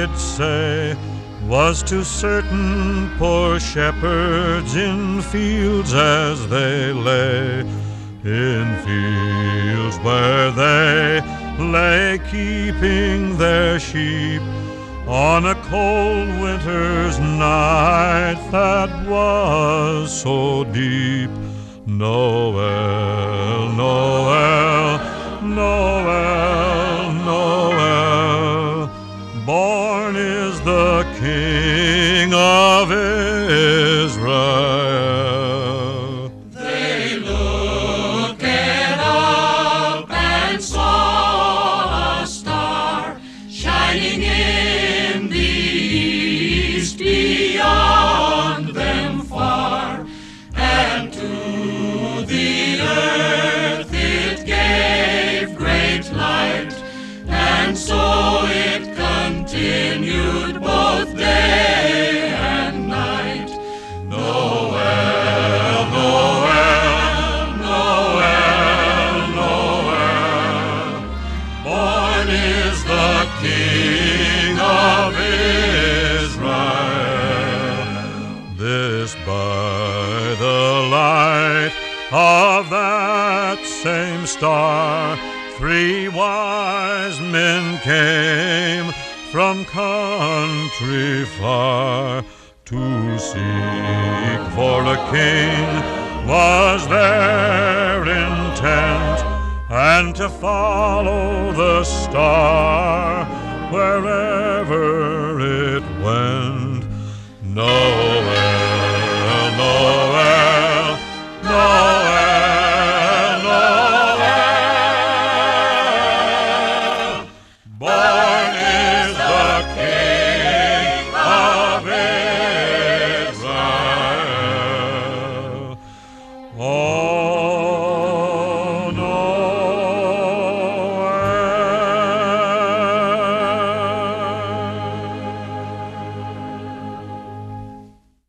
did say was to certain poor shepherds in fields as they lay, in fields where they lay keeping their sheep on a cold winter's night that was so deep. Noel, Noel, Noel, Noel, born is the King of Israel. They looked up and saw a star shining in the east beyond them far, and to the earth it gave great light, and so it continued both day and night. Noel, Noel, Noel, Noel, born is the King of Israel. This by the light of that same star, 3 wise men came from country far. To seek for a king was their intent, and to follow the star wherever